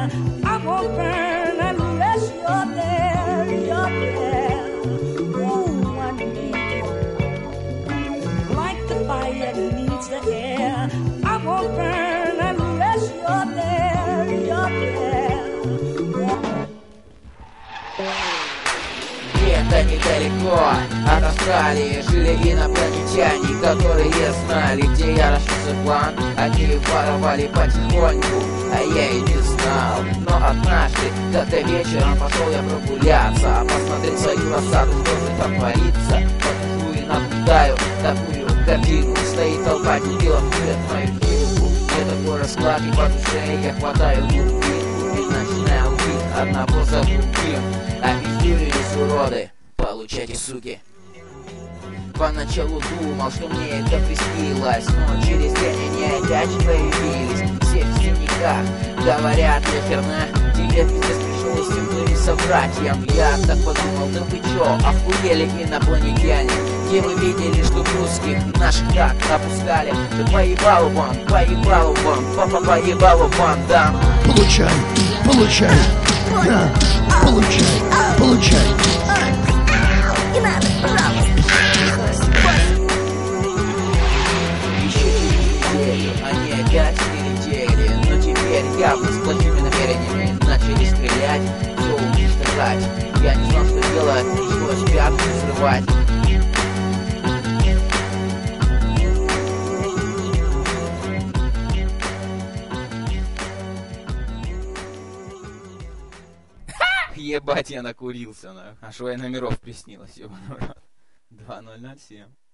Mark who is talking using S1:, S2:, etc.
S1: air. I won't burn unless you're there, you're there. Ooh, I need you like the fire needs the air. I won't burn unless you're there, you're there.
S2: Где-то недалеко от Австралии жили инопланетяне, которые знали, где я рождался план. Они воровали потихоньку, а я и не знал. Но однажды, как-то вечером пошел я прогуляться, посмотреть свою рассаду, что же там творится. Подхожу и наблюдаю такую картину. Стоит толпа дебилов, курят мою кипку. Мне такой расклад и по душе я хватаю дубинку и начинаю убить одного за другим. Опиздюрились уроды, получайте, суки. Поначалу думал, что мне это приснилось, но через день они опять появились. Все в синяках, говорят, я херна, тебе пиздец пришлось всем и собратьям. Я так подумал, да вы чё, охуели инопланетяне? Где вы видели, что русских наших так опускали? Да поебалу вам, папа поебалу вам, да.
S3: Получай, получай, да, получай, получай.
S1: Не надо, пожалуйста.
S2: Еще через неделю они опять прилетели, но теперь явно с плохими намерениями начали стрелять, все уничтожать. Я не знал, что делать, пришлось пятку взрывать. Ебать, я накурился, а шо я номеров приснилось, ебаный рот. 2007.